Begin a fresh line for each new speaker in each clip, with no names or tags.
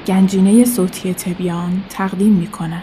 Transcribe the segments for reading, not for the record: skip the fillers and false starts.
گنجینه صوتی تبیان تقدیم می‌کند.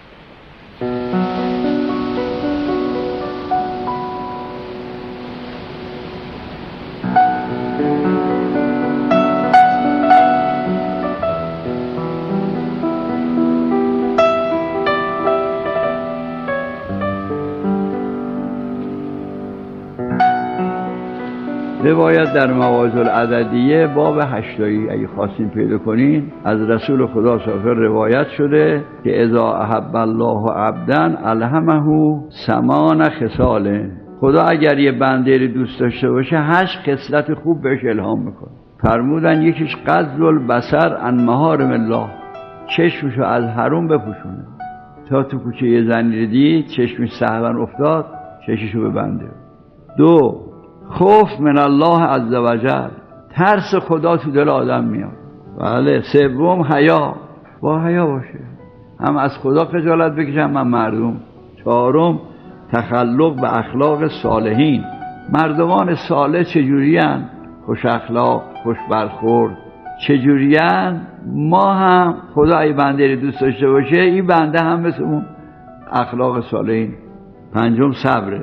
روایت در مواعظ العددیه باب 8 اگه خواستین پیدا کنین از رسول خدا صلی الله علیه و روایت شده که اذا احب الله عبدا الهمه 8 خصال. خدا اگر یه بنده رو دوست داشته باشه 8 خصلت خوب بهش الهام میکنه. فرمودن یکیش غض البصر عن محارم الله، چشمشو از حرام بپوشونه. تا تو کوچه یه زنی رو دید چشمش سهوا افتاد، چشمشو ببنده. 2 خوف من الله عز وجل، ترس خدا تو دل آدم میاد. بله. 3 حیا، با حیا باشه، هم از خدا خجالت بکشه هم مردم. 4 تخلق به اخلاق صالحین، مردمان صالح چجورین؟ خوش اخلاق، خوش برخورد. چجورین؟ ما هم خدا ای بنده رو دوست داشته باشه این بنده هم مثل اون اخلاق صالحین. 5 صبره،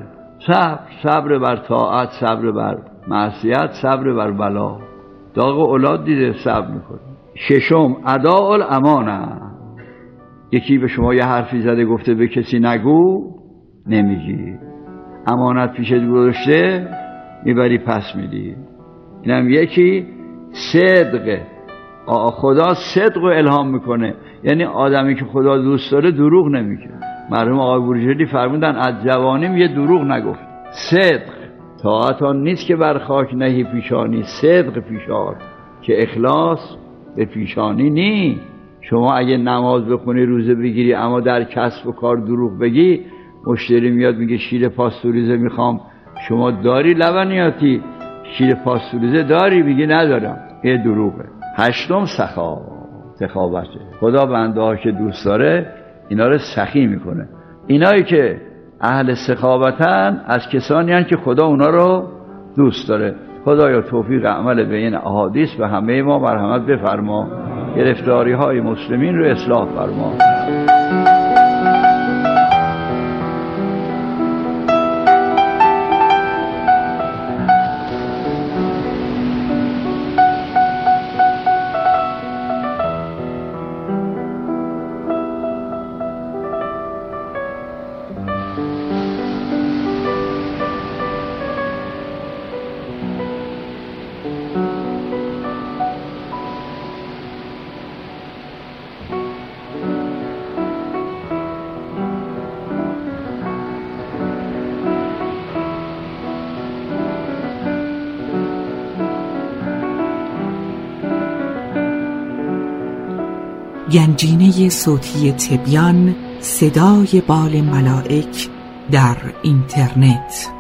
صبر بر طاعت، صبر بر معصیت، صبر بر بلا. داغ اولاد دیده صبر میکنه. 6 اداء الامانه، یکی به شما یه حرفی زده گفته به کسی نگو، نمیگی. امانت پیشت گذاشته میبری پس میدی. اینم یکی. صدق، خدا صدق رو الهام میکنه، یعنی آدمی که خدا دوست داره دروغ نمیگه. مرحوم آقای بروجردی فرمودن از جوانیم یه دروغ نگفت. صدق، طاعت آن نیست که بر خاک نهی پیشانی، صدق پیشار که اخلاص به پیشانی نی. شما اگه نماز بخونی روزه بگیری اما در کسب و کار دروغ بگی، مشتری میاد میگه شیر پاستوریزه میخوام، شما داری لبنیاتی؟ شیر پاستوریزه داری؟ میگی ندارم، این دروغه. 8 سخاوته، خدا بنده ها که دوست داره اینا رو سخی میکنه. اینایی که اهل سخاوتن از کسانی هستند که خدا اونا رو دوست داره. خدایا توفیق عمل به این احادیث به همه ما مرحمت بفرما، گرفتاری های مسلمین رو اصلاح فرما.
گنجینه صوتی تبیان، صدای بال ملائک در اینترنت.